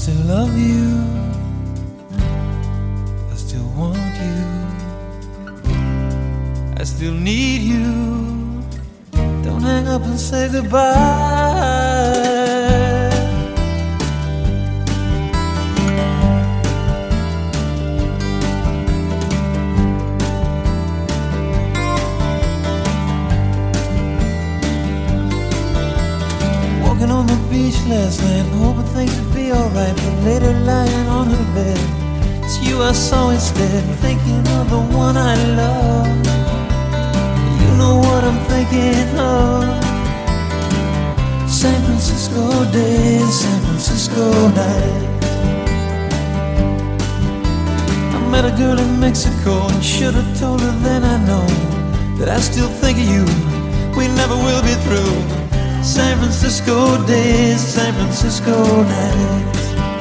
still love you, I still want you, I still need you. Don't hang up and say goodbye. Walking on the beach last night, hoping things would be alright, but later lying on her bed, it's you I saw instead, thinking of the one I love. You know what I'm thinking of. San Francisco days, San Francisco night. I met a girl in Mexico and should have told her then I know that I still think of you, we never will be through. San Francisco days, San Francisco nights.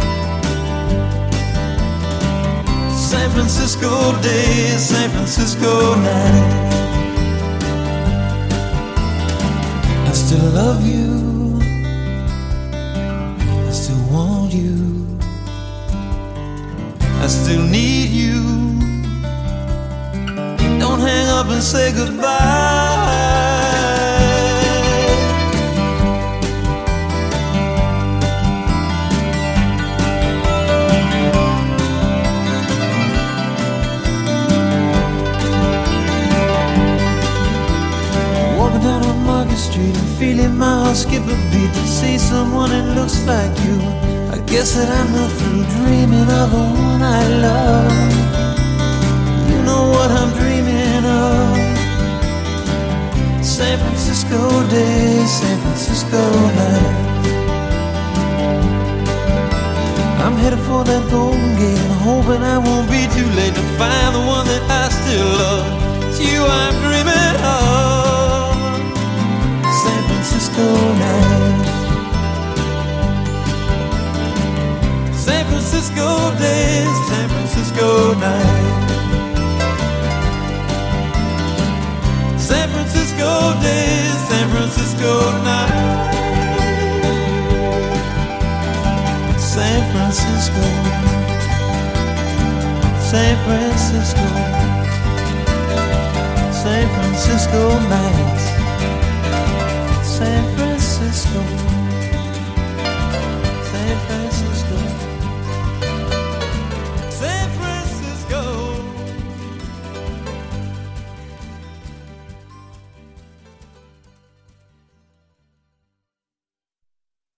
San Francisco days, San Francisco nights. I still love you, I still want you, I still need you. Don't hang up and say goodbye. Down on Market Street and feeling my heart skip a beat to see someone that looks like you. I guess that I'm not through dreaming of the one I love. You know what I'm dreaming of. San Francisco days, San Francisco nights. I'm headed for that Golden Gate and hoping I won't be too late to find the one that I still love. It's you I'm dreaming of. San Francisco nights, San Francisco days, San Francisco nights, San Francisco days, San Francisco nights, San Francisco, San Francisco, San Francisco nights. San Francisco.